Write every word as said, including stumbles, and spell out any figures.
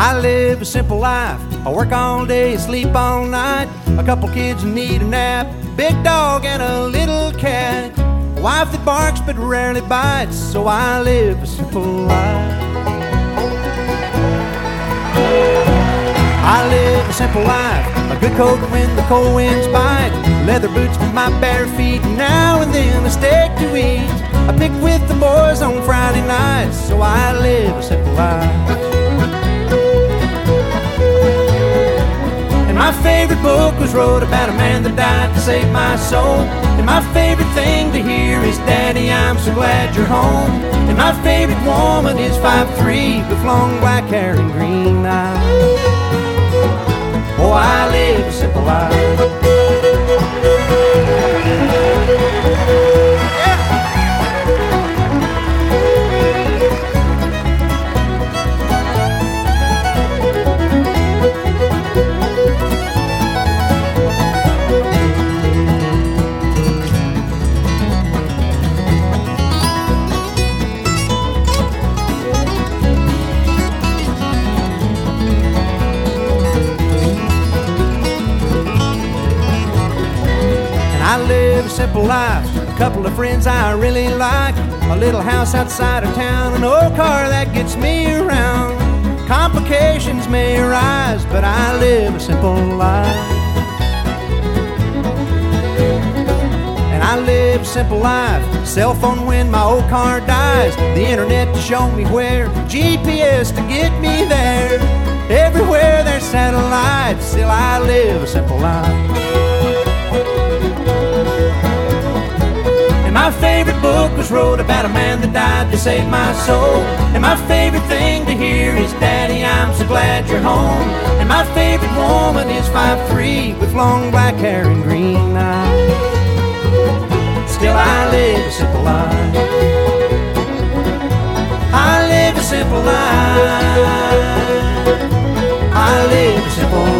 I live a simple life. I work all day, sleep all night. A couple kids need a nap, big dog and a little cat. A wife that barks but rarely bites, so I live a simple life. I live a simple life, a good coat when the cold winds bite, leather boots for my bare feet, now and then a steak to eat. I pick with the boys on Friday nights, so I live a simple life. And my favorite book was wrote about a man that died to save my soul. And my favorite thing to hear is, Daddy, I'm so glad you're home. And my favorite woman is five three with long black hair and green eyes. Oh, I live a simple life. I live a simple life, a couple of friends I really like, a little house outside of town, an old car that gets me around. Complications may arise, but I live a simple life. And I live a simple life, cell phone when my old car dies, the internet to show me where, G P S to get me there. Everywhere there's satellites, still I live a simple life. My favorite book was wrote about a man that died to save my soul. And my favorite thing to hear is, Daddy, I'm so glad you're home. And my favorite woman is five three with long black hair and green eyes. Still I live a simple life. I live a simple life. I live a simple life.